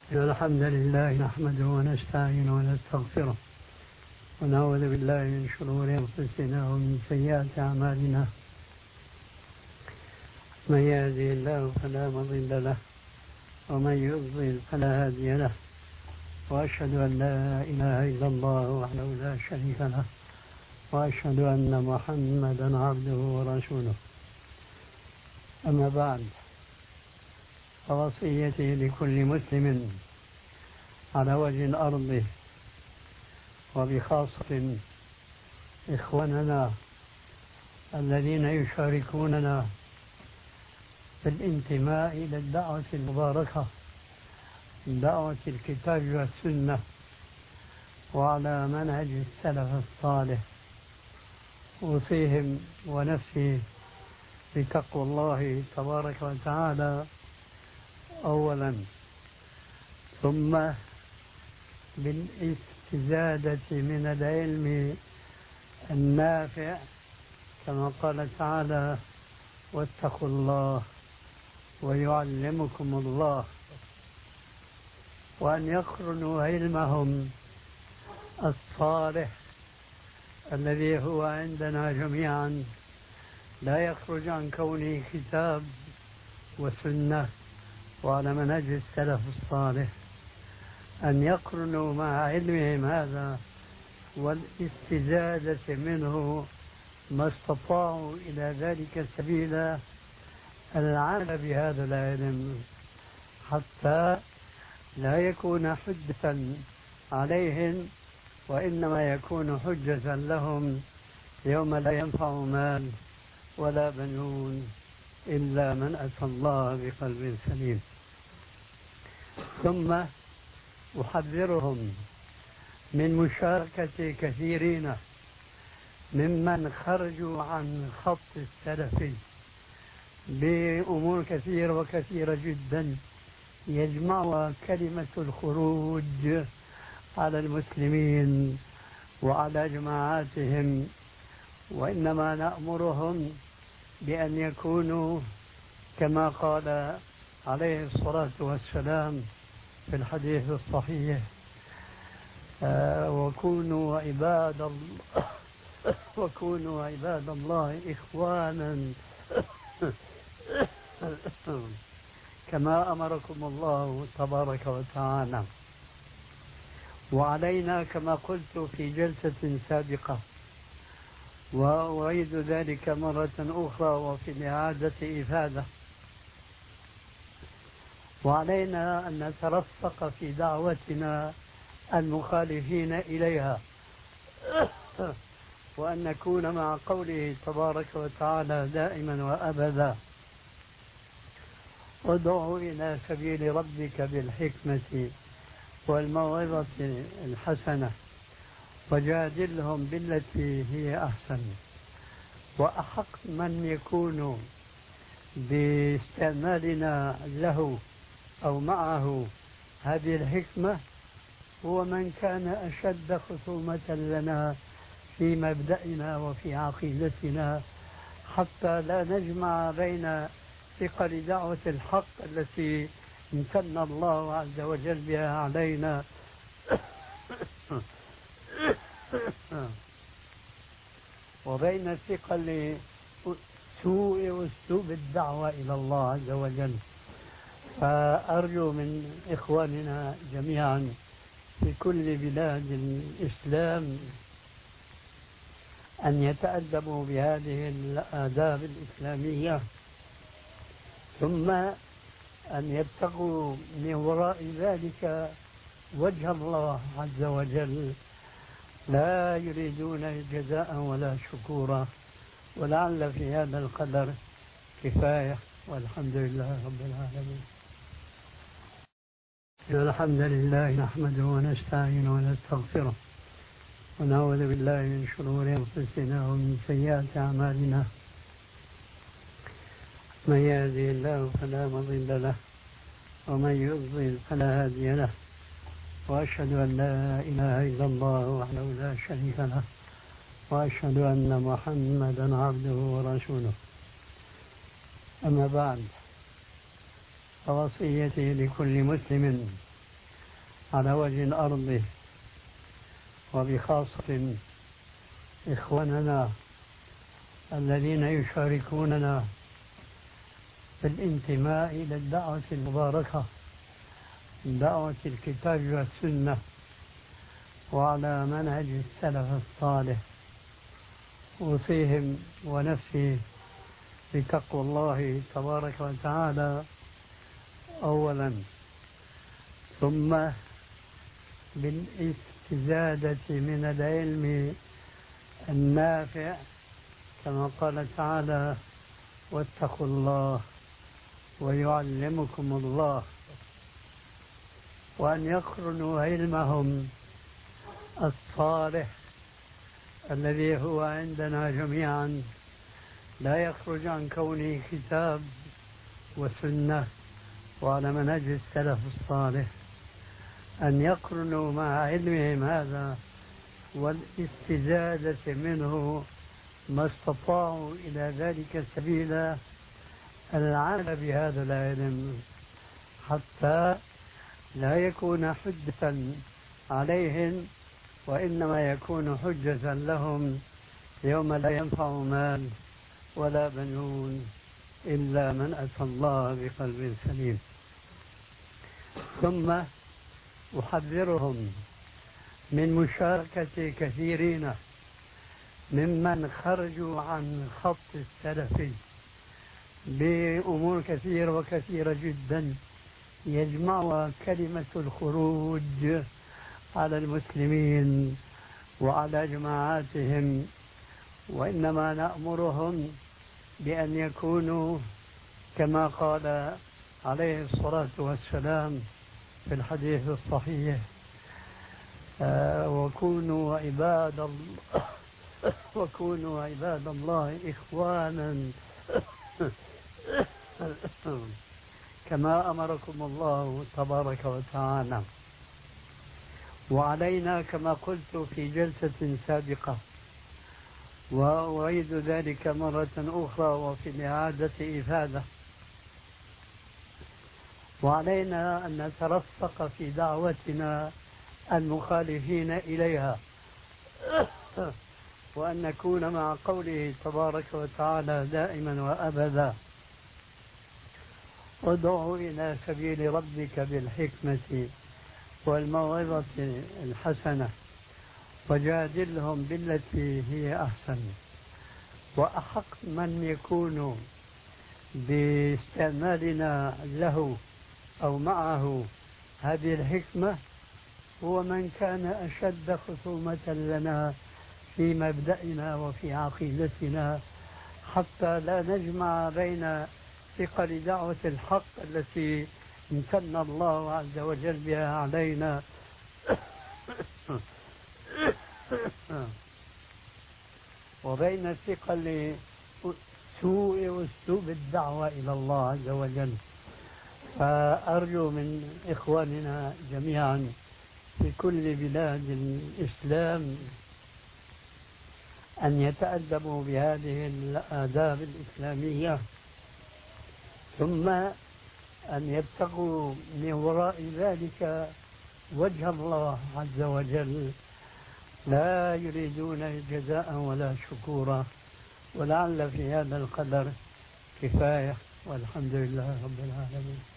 الحمد لله نحمده ونستعينه ونستغفره ونعوذ بالله من شرور أنفسنا ومن سيئات أعمالنا. من يهدي الله فلا مضل له ومن يضلل فلا هادي له، وأشهد أن لا إله إلا الله وحده لا شريك له، وأشهد أن محمدا عبده ورسوله. أما بعد، فوصيتي لكل مسلم على وجه الأرض وبخاصة إخواننا الذين يشاركوننا في الانتماء إلى الدعوة المباركة، دعوة الكتاب والسنة، وعلى منهج السلف الصالح، أوصيهم ونفسي بتقوى الله تبارك وتعالى أولا، ثم بالاستزادة من العلم النافع كما قال تعالى: واتقوا الله ويعلمكم الله. وأن يقرنوا علمهم الصالح الذي هو عندنا جميعا لا يخرج عن كونه كتاب وسنة وعلى منهج السلف الصالح، أن يقرنوا مع علمهم هذا والاستزادة منه ما استطاعوا إلى ذلك سبيلا، العمل بهذا العلم حتى لا يكون حجة عليهم، وإنما يكون حجة لهم يوم لا ينفع مال ولا بنون إلا من أتى الله بقلب سليم. ثم أحذرهم من مشاركة كثيرين ممن خرجوا عن خط السلف بأمور كثيرة وكثيرة جدا يجمعها كلمة الخروج على المسلمين وعلى جماعاتهم، وإنما نأمرهم بأن يكونوا كما قال عليه الصلاة والسلام في الحديث الصحيح: وكونوا عباد الله إخوانا كما أمركم الله تبارك وتعالى. وعلينا كما قلت في جلسة سابقة، وأعيد ذلك مرة أخرى وفي الإعادة إفادة، وعلينا أن نترفق في دعوتنا المخالفين إليها، وأن نكون مع قوله تبارك وتعالى دائما وأبدا: ادع إلى سبيل ربك بالحكمة والموعظة الحسنة وجادلهم بالتي هي أحسن. وأحق من يكون باستعمالنا له أو معه هذه الحكمة هو من كان أشد خصومة لنا في مبدأنا وفي عقيدتنا، حتى لا نجمع بين ثقل دعوة الحق التي امتن الله عز وجل بها علينا وبين ثقل سوء واسلوب الدعوة إلى الله عز وجل. فأرجو من إخواننا جميعا في كل بلاد الإسلام أن يتأدبوا بهذه الآداب الإسلامية، ثم أن يبتغوا من وراء ذلك وجه الله عز وجل، لا يريدون جزاء ولا شكورا. ولعل في هذا القدر كفاية، والحمد لله رب العالمين. الحمد لله نحمده ونستعينه ونستغفره ونعوذ بالله من شرور أنفسنا ومن سيئات أعمالنا. من يهدي الله فلا مضل له ومن يضلل فلا هادي له، وأشهد أن لا إله إلا الله وحده لا شريك له، وأشهد أن محمدا عبده ورسوله. أما بعد، فوصيتي لكل مسلم على وجه الأرض، وبخاصة إخواننا الذين يشاركوننا في الانتماء إلى الدعوة المباركة، دعوة الكتاب والسنة، وعلى منهج السلف الصالح. أوصيهم ونفسي بتقوى الله تبارك وتعالى أولا، ثم بالاستزادة من العلم النافع كما قال تعالى: واتقوا الله ويعلمكم الله. وأن يقرنوا علمهم الصالح الذي هو عندنا جميعا لا يخرج عن كونه كتاب وسنة وعلى منهج السلف الصالح، أن يقرنوا مع علمهم هذا والاستزادة منه ما استطاعوا إلى ذلك سبيلا، العمل بهذا العلم حتى لا يكون حجة عليهم، وإنما يكون حجة لهم يوم لا ينفع مال ولا بنون إلا من أتى الله بقلب سليم. ثم أحذرهم من مشاركة كثيرين ممن خرجوا عن خط السلف بأمور كثيرة وكثيرة جدا يجمعها كلمة الخروج على المسلمين وعلى جماعاتهم، وإنما نأمرهم بأن يكونوا كما قال عليه الصلاة والسلام في الحديث الصحيح: وكونوا عباد الله إخوانا كما أمركم الله تبارك وتعالى. وعلينا كما قلت في جلسة سابقة، وأعيد ذلك مرة أخرى وفي الإعادة إفادة، وعلينا أن نترفق في دعوتنا المخالفين إليها، وأن نكون مع قوله تبارك وتعالى دائما وأبدا: ادع إلى سبيل ربك بالحكمة والموعظة الحسنة وجادلهم بالتي هي أحسن. وأحق من يكون باستعمالنا له أو معه هذه الحكمة هو من كان أشد خصومة لنا في مبدأنا وفي عقيدتنا، حتى لا نجمع بين ثقل دعوة الحق التي امتن الله عز وجل بها علينا وبين ثقل سوء أسلوب الدعوة إلى الله عز وجل. فأرجو من إخواننا جميعا في كل بلاد الإسلام أن يتأدبوا بهذه الآداب الإسلامية، ثم أن يبتغوا من وراء ذلك وجه الله عز وجل، لا يريدون جزاء ولا شكورا. ولعل في هذا القدر كفاية، والحمد لله رب العالمين.